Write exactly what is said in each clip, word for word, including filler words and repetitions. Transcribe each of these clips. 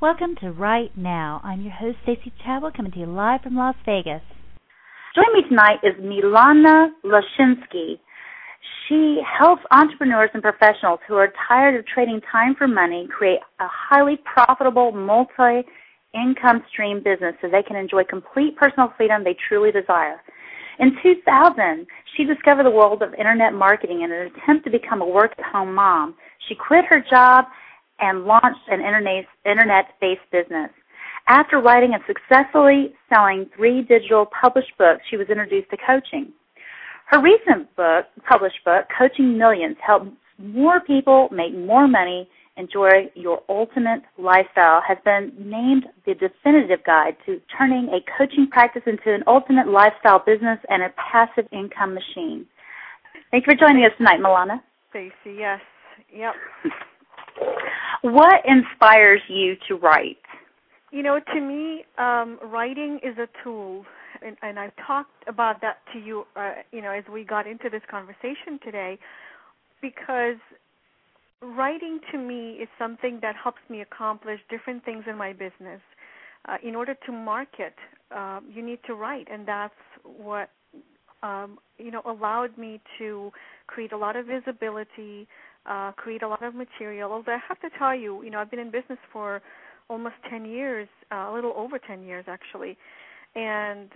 Welcome to Right Now. I'm your host, Stacey Chadwick, coming to you live from Las Vegas. Joining me tonight is Milana Lashinsky. She helps entrepreneurs and professionals who are tired of trading time for money create a highly profitable multi-income stream business so they can enjoy complete personal freedom they truly desire. In two thousand, she discovered the world of Internet marketing in an attempt to become a work-at-home mom. She quit her job and launched an internet-based business. After writing and successfully selling three digital published books, she was introduced to coaching. Her recent book, published book, Coaching Millions, helps more people make more money, enjoy your ultimate lifestyle, has been named the definitive guide to turning a coaching practice into an ultimate lifestyle business and a passive income machine. Thank you for joining us tonight, Milana. Stacey, yes. Yep. What inspires you to write? You know, to me, um, writing is a tool, and, and I've talked about that to you, uh, you know, as we got into this conversation today, because writing to me is something that helps me accomplish different things in my business. Uh, in order to market, uh, you need to write, and that's what, um, you know, allowed me to create a lot of visibility, uh, create a lot of material. Although I have to tell you, you know, I've been in business for almost ten years, uh, a little over ten years actually, and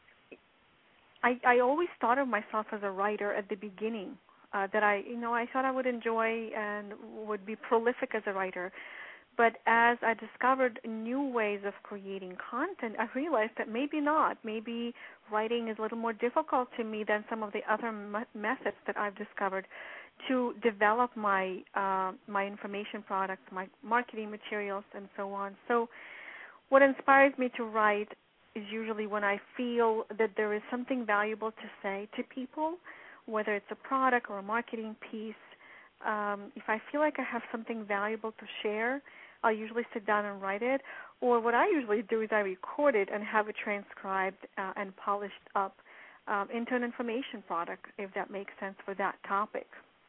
I, I always thought of myself as a writer at the beginning, uh, that I, you know, I thought I would enjoy and would be prolific as a writer. But as I discovered new ways of creating content, I realized that maybe not. Maybe writing is a little more difficult to me than some of the other m- methods that I've discovered to develop my uh, my information products, my marketing materials, and so on. So what inspires me to write is usually when I feel that there is something valuable to say to people, whether it's a product or a marketing piece. Um, if I feel like I have something valuable to share, I'll usually sit down and write it. Or what I usually do is I record it and have it transcribed uh, and polished up um, into an information product, if that makes sense for that topic.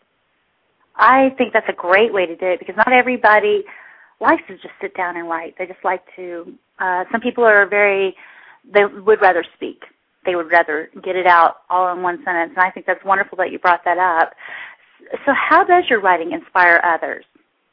I think that's a great way to do it because not everybody likes to just sit down and write. They just like to, uh, some people are very, they would rather speak. They would rather get it out all in one sentence, and I think that's wonderful that you brought that up. So how does your writing inspire others?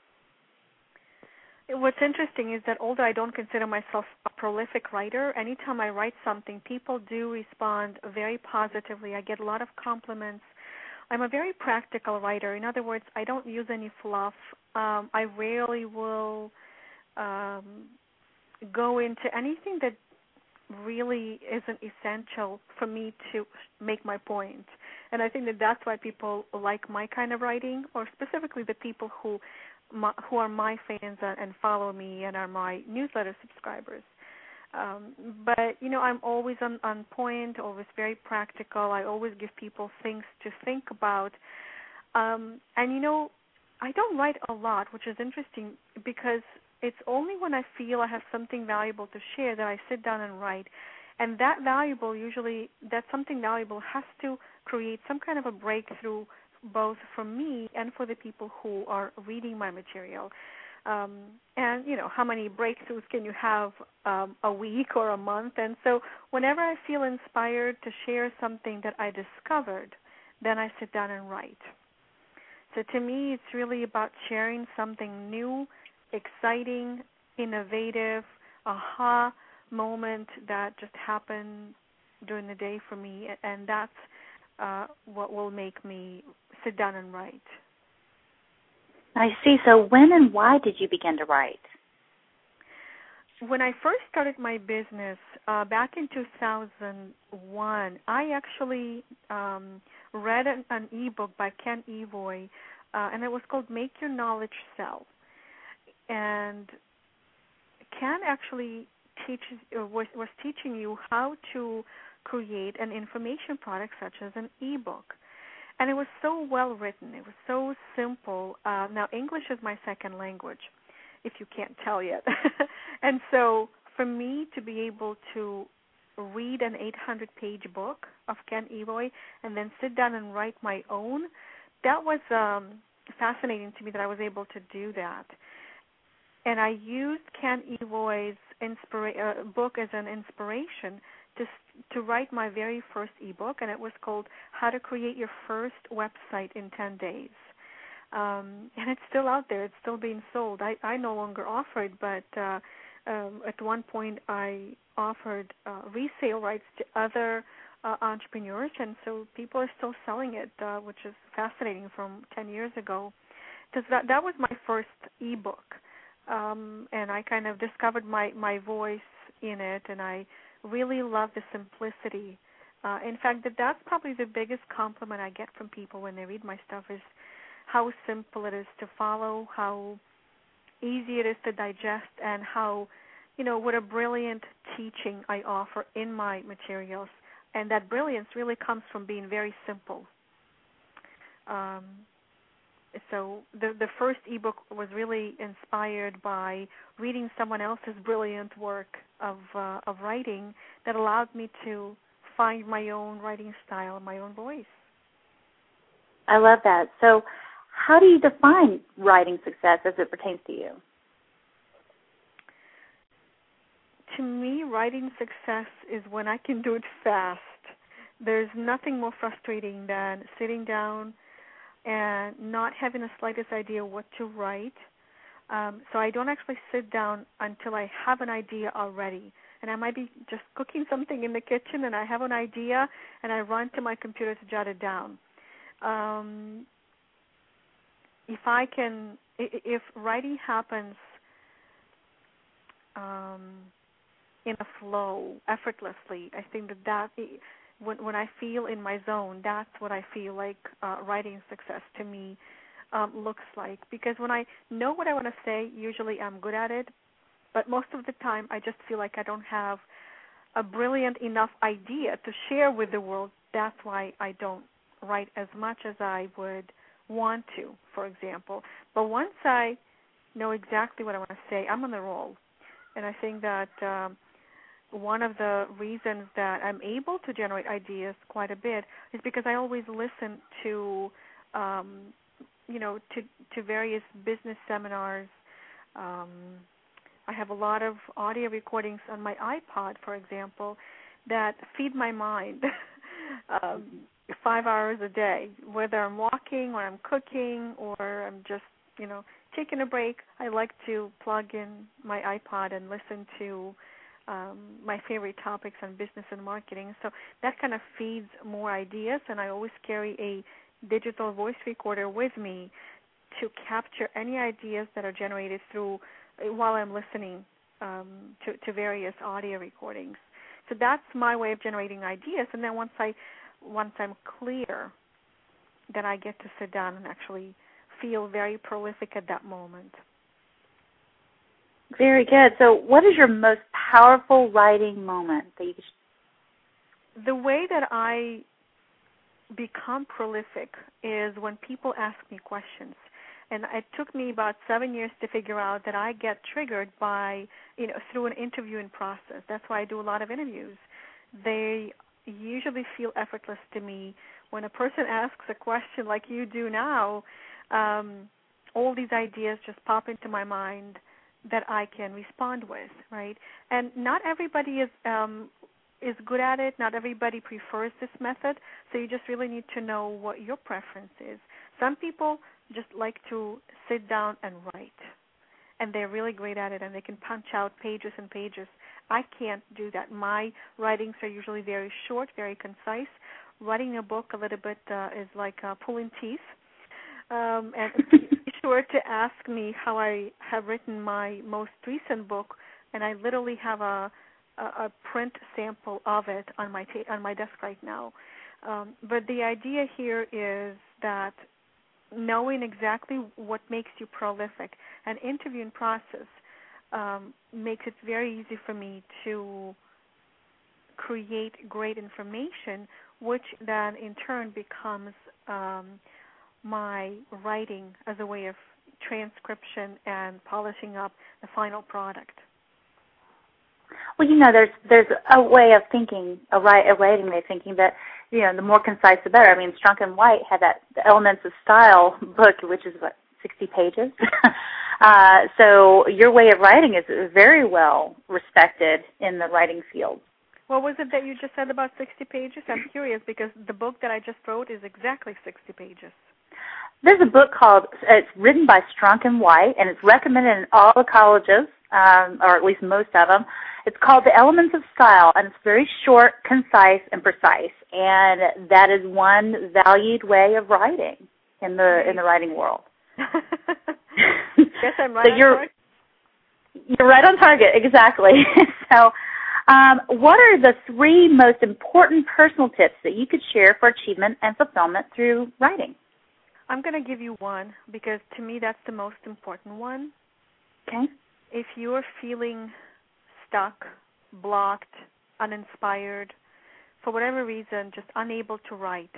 What's interesting is that although I don't consider myself a prolific writer, anytime I write something, people do respond very positively. I get a lot of compliments. I'm a very practical writer. In other words, I don't use any fluff. Um, I rarely will um, go into anything that really isn't essential for me to make my point. And I think that that's why people like my kind of writing, or specifically the people who my, who are my fans and follow me and are my newsletter subscribers. Um, but, you know, I'm always on, on point, always very practical. I always give people things to think about. Um, and, you know, I don't write a lot, which is interesting because it's only when I feel I have something valuable to share that I sit down and write. And that valuable, usually, that something valuable has to create some kind of a breakthrough both for me and for the people who are reading my material. Um, and, you know, how many breakthroughs can you have um, a week or a month? And so whenever I feel inspired to share something that I discovered, then I sit down and write. So to me, it's really about sharing something new, exciting, innovative, aha moment that just happened during the day for me, and that's uh, what will make me sit down and write. I see. So when and why did you begin to write? When I first started my business uh, back in two thousand one, I actually um, read an, an e-book by Ken Evoy, uh, and it was called Make Your Knowledge Sell. And Ken actually teaches or was, was teaching you how to create an information product such as an e-book. And it was so well written. It was so simple. Uh, now, English is my second language, if you can't tell yet. And so for me to be able to read an eight hundred page book of Ken Evoy and then sit down and write my own, that was um, fascinating to me that I was able to do that. and I used Ken Evoy's inspira- uh, book as an inspiration to to write my very first ebook, and it was called How to Create Your First Website in ten days. Um, and it's still out there. It's still being sold. I, I no longer offer it, but uh, um, at one point I offered uh, resale rights to other uh, entrepreneurs, and so people are still selling it, uh, which is fascinating from ten years ago. Because that, that was my first ebook, um, and I kind of discovered my, my voice in it, and I really love the simplicity. Uh, in fact, that that's probably the biggest compliment I get from people when they read my stuff is how simple it is to follow, how easy it is to digest, and how, you know, what a brilliant teaching I offer in my materials. And that brilliance really comes from being very simple. Um, so the the first ebook was really inspired by reading someone else's brilliant work of uh, of writing that allowed me to find my own writing style, my own voice. I love that. So how do you define writing success as it pertains to you? To me, writing success is when I can do it fast. There's nothing more frustrating than sitting down and not having the slightest idea what to write. Um, so I don't actually sit down until I have an idea already. And I might be just cooking something in the kitchen and I have an idea and I run to my computer to jot it down. Um, if I can, if writing happens um, in a flow, effortlessly, I think that that, when, when I feel in my zone, that's what I feel like uh, writing success to me um, looks like. Because when I know what I want to say, usually I'm good at it. But most of the time, I just feel like I don't have a brilliant enough idea to share with the world. That's why I don't write as much as I would want to, for example. But once I know exactly what I want to say, I'm on the roll. And I think that um, one of the reasons that I'm able to generate ideas quite a bit is because I always listen to, um, you know, to, to various business seminars. Um, I have a lot of audio recordings on my iPod, for example, that feed my mind um, five hours a day, whether I'm walking or I'm cooking or I'm just, you know, taking a break. I like to plug in my iPod and listen to um, my favorite topics on business and marketing. So that kind of feeds more ideas, and I always carry a digital voice recorder with me to capture any ideas that are generated through while I'm listening um, to, to various audio recordings. So that's my way of generating ideas. And then once I, once I'm clear, then I get to sit down and actually feel very prolific at that moment. Very good. So what is your most powerful writing moment that you could... The way that I become prolific is when people ask me questions. And it took me about seven years to figure out that I get triggered by, you know, through an interviewing process. That's why I do a lot of interviews. They usually feel effortless to me. When a person asks a question like you do now, um, all these ideas just pop into my mind that I can respond with, right? And not everybody is um, is good at it. Not everybody prefers this method. So you just really need to know what your preference is. Some people just like to sit down and write, and they're really great at it, and they can punch out pages and pages. I can't do that. My writings are usually very short, very concise. Writing a book a little bit uh, is like uh, pulling teeth. Um, and be sure to ask me how I have written my most recent book, and I literally have a, a, a print sample of it on my ta- on my desk right now. Um, but the idea here is that knowing exactly what makes you prolific, an interviewing process um, makes it very easy for me to create great information, which then in turn becomes um, my writing as a way of transcription and polishing up the final product. Well, you know, there's there's a way of thinking, a, right, a writing way of thinking that, you know, the more concise, the better. I mean, Strunk and White had that the Elements of Style book, which is, what, sixty pages? Uh, so your way of writing is very well respected in the writing field. What was it that you just said about sixty pages? I'm curious because the book that I just wrote is exactly sixty pages. There's a book called, it's written by Strunk and White, and it's recommended in all the colleges, um, or at least most of them. It's called The Elements of Style, and it's very short, concise, and precise. And that is one valued way of writing in the in the writing world. Guess I'm right so on you're, target. You're right on target, exactly. so um, what are the three most important personal tips that you could share for achievement and fulfillment through writing? I'm going to give you one because to me that's the most important one. Okay. If you are feeling stuck, blocked, uninspired, for whatever reason, just unable to write,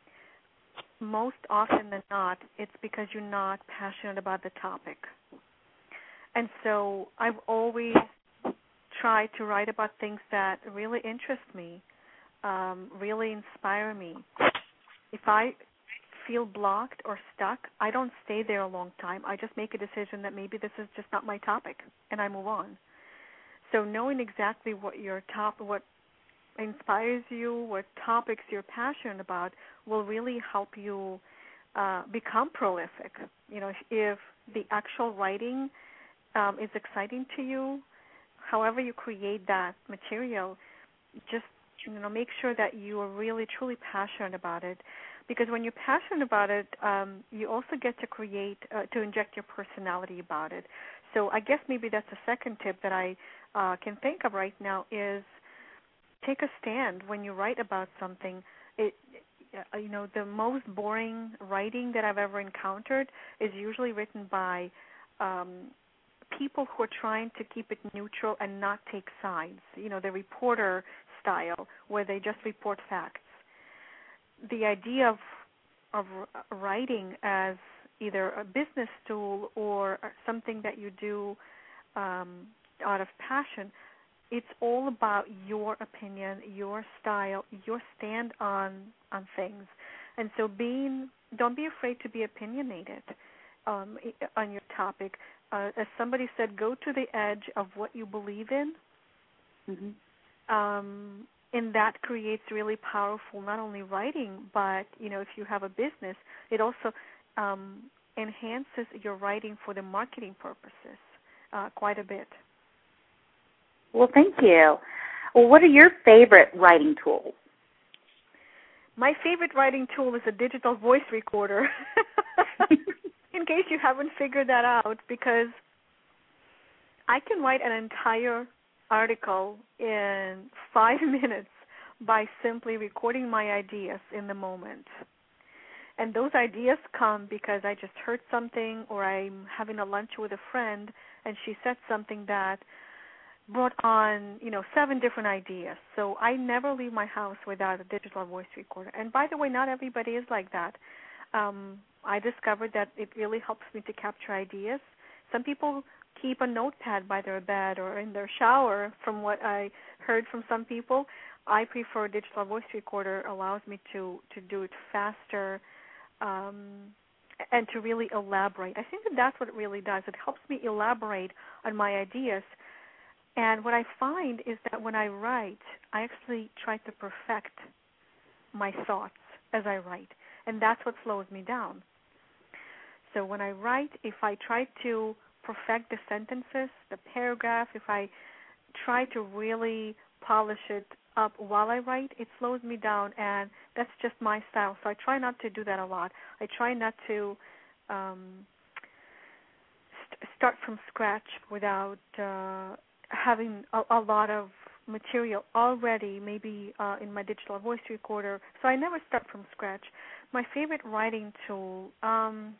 most often than not, it's because you're not passionate about the topic. And so I've always tried to write about things that really interest me, um, really inspire me. If I feel blocked or stuck, I don't stay there a long time. I just make a decision that maybe this is just not my topic, and I move on. So knowing exactly what your top, what inspires you, what topics you're passionate about, will really help you uh, become prolific. You know, if, if the actual writing um, is exciting to you, however you create that material, just you know, make sure that you are really truly passionate about it. Because when you're passionate about it, um, you also get to create, uh, to inject your personality about it. So I guess maybe that's a second tip that I uh, can think of right now is take a stand when you write about something. It, you know, the most boring writing that I've ever encountered is usually written by um, people who are trying to keep it neutral and not take sides. You know, the reporter style where they just report facts. The idea of of writing as either a business tool or something that you do um, out of passion, it's all about your opinion, your style, your stand on on things. And so being, don't be afraid to be opinionated um, on your topic. Uh, as somebody said, go to the edge of what you believe in. Mm-hmm. Um, and that creates really powerful, not only writing, but, you know, if you have a business, it also um, enhances your writing for the marketing purposes uh, quite a bit. Well, thank you. Well, what are your favorite writing tools? My favorite writing tool is a digital voice recorder, in case you haven't figured that out, because I can write an entire article in five minutes by simply recording my ideas in the moment. And those ideas come because I just heard something, or I'm having a lunch with a friend and she said something that brought on, you know, seven different ideas. So I never leave my house without a digital voice recorder. And by the way, not everybody is like that. Um, I discovered that it really helps me to capture ideas. Some people keep a notepad by their bed or in their shower, from what I heard from some people. I prefer a digital voice recorder. Allows me to, to do it faster um, and to really elaborate. I think that that's what it really does. It helps me elaborate on my ideas. And what I find is that when I write, I actually try to perfect my thoughts as I write. And that's what slows me down. So when I write, if I try to perfect the sentences, the paragraph, if I try to really polish it up while I write, it slows me down, and that's just my style. So I try not to do that a lot. I try not to um, st- start from scratch without uh, having a, a lot of material already, maybe uh, in my digital voice recorder. So I never start from scratch. My favorite writing tool, um,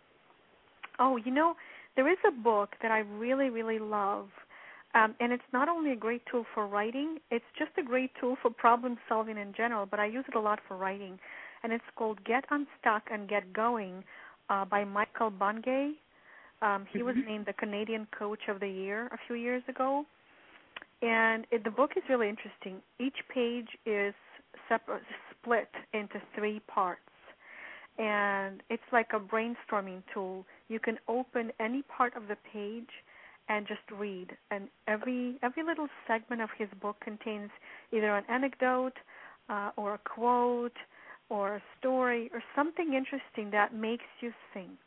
oh, you know, there is a book that I really, really love, um, and it's not only a great tool for writing, it's just a great tool for problem solving in general, but I use it a lot for writing, and it's called Get Unstuck and Get Going uh, by Michael Bungay. Um, he mm-hmm. was named the Canadian Coach of the Year a few years ago, and it, the book is really interesting. Each page is separate, split into three parts, and it's like a brainstorming tool You can open any part of the page and just read. And every every little segment of his book contains either an anecdote uh, or a quote or a story or something interesting that makes you think.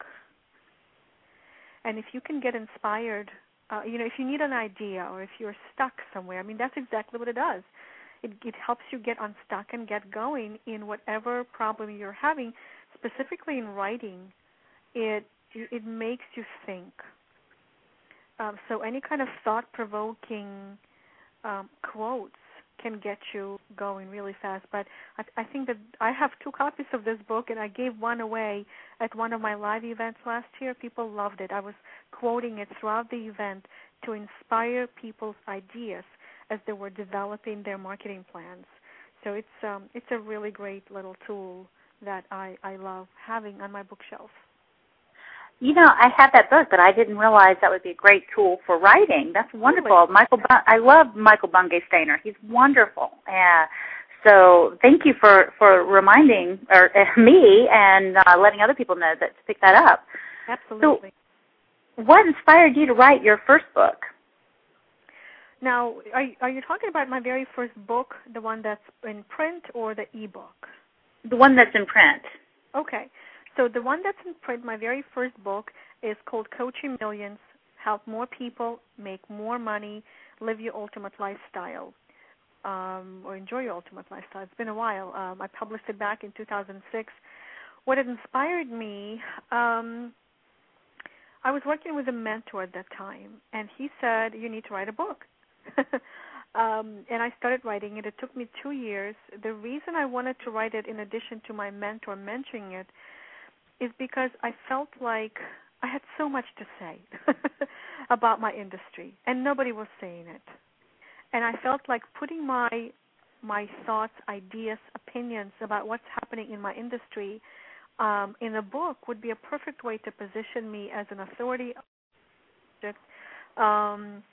And if you can get inspired, uh, you know, if you need an idea or if you're stuck somewhere, I mean, that's exactly what it does. It, it helps you get unstuck and get going in whatever problem you're having. Specifically in writing, it it makes you think. Um, so any kind of thought-provoking um, quotes can get you going really fast. But I, I think that I have two copies of this book, and I gave one away at one of my live events last year. People loved it. I was quoting it throughout the event to inspire people's ideas as they were developing their marketing plans. So it's um, it's a really great little tool that I, I love having on my bookshelf. You know, I have that book, but I didn't realize that would be a great tool for writing. That's wonderful. Really? Michael, Bun- I love Michael Bungay Stainer. He's wonderful. Yeah. So thank you for, for reminding or uh, me and uh, letting other people know that to pick that up. Absolutely. So what inspired you to write your first book? Now, are, are you talking about my very first book, the one that's in print, or the e-book? The one that's in print. Okay. So the one that's in print, my very first book, is called Coaching Millions, Help More People Make More Money, Live Your Ultimate Lifestyle, um, or Enjoy Your Ultimate Lifestyle. It's been a while. Um, I published it back in two thousand six. What had inspired me, um, I was working with a mentor at that time, and he said, you need to write a book. um, and I started writing it. It took me two years. The reason I wanted to write it in addition to my mentor mentioning it is because I felt like I had so much to say about my industry, and nobody was saying it. And I felt like putting my my thoughts, ideas, opinions about what's happening in my industry um, in a book would be a perfect way to position me as an authority. Um,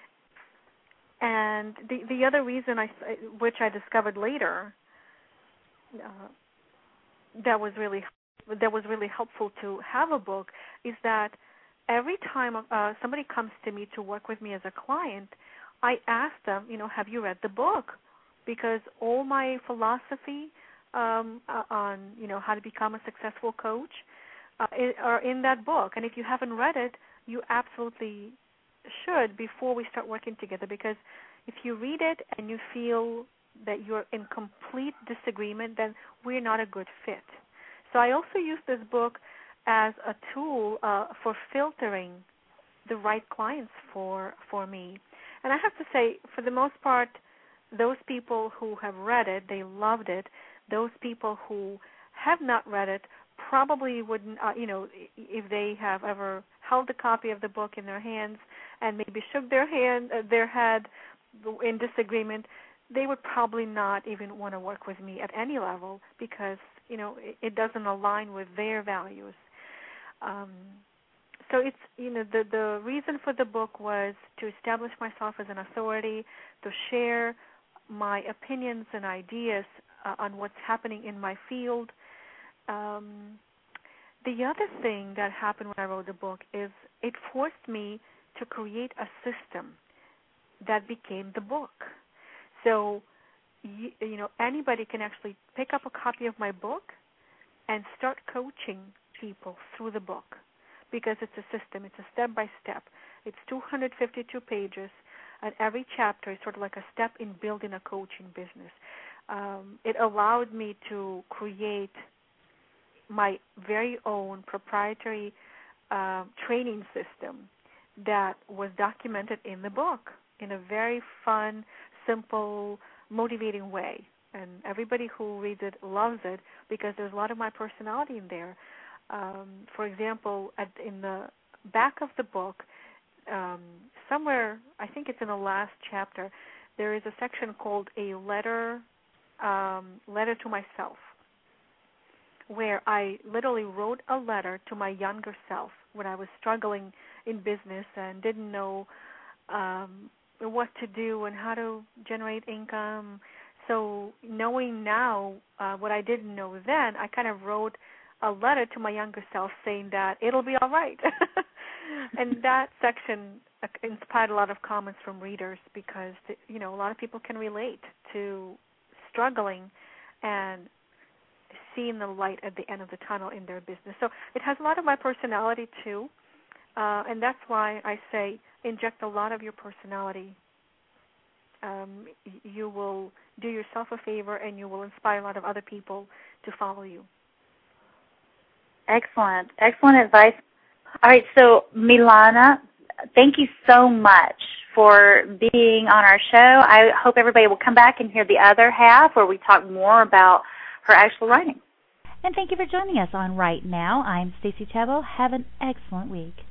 and the the other reason, I, which I discovered later, uh, that was really that was really helpful to have a book, is that every time uh, somebody comes to me to work with me as a client, I ask them, you know, have you read the book? Because all my philosophy um, uh, on, you know, how to become a successful coach uh, are in that book. And if you haven't read it, you absolutely should before we start working together, because if you read it and you feel that you're in complete disagreement, then we're not a good fit. So I also use this book as a tool uh, for filtering the right clients for for me. And I have to say, for the most part, those people who have read it, they loved it. Those people who have not read it probably wouldn't, uh, you know, if they have ever held a copy of the book in their hands and maybe shook their hand, uh, their head in disagreement, they would probably not even want to work with me at any level because, you know, it, it doesn't align with their values. Um, so it's, you know, the, the reason for the book was to establish myself as an authority, to share my opinions and ideas uh, on what's happening in my field. Um, the other thing that happened when I wrote the book is it forced me to create a system that became the book. So, you, you know, anybody can actually pick up a copy of my book and start coaching people through the book because it's a system. It's a step-by-step. It's two hundred fifty-two pages, and every chapter is sort of like a step in building a coaching business. Um, it allowed me to create my very own proprietary uh, training system that was documented in the book in a very fun, simple, motivating way. And everybody who reads it loves it because there's a lot of my personality in there. Um, for example, at, in the back of the book, um, somewhere, I think it's in the last chapter, there is a section called a letter, um, letter to myself, where I literally wrote a letter to my younger self when I was struggling in business and didn't know um, what to do and how to generate income. So knowing now uh, what I didn't know then, I kind of wrote a letter to my younger self saying that it'll be all right. And that section inspired a lot of comments from readers because, you know, a lot of people can relate to struggling and seeing the light at the end of the tunnel in their business. So it has a lot of my personality, too, uh, and that's why I say inject a lot of your personality. Um, you will do yourself a favor, and you will inspire a lot of other people to follow you. Excellent. Excellent advice. All right, so Milana, thank you so much for being on our show. I hope everybody will come back and hear the other half where we talk more about her actual writing. And thank you for joining us on Right Now. I'm Stacey Chabot. Have an excellent week.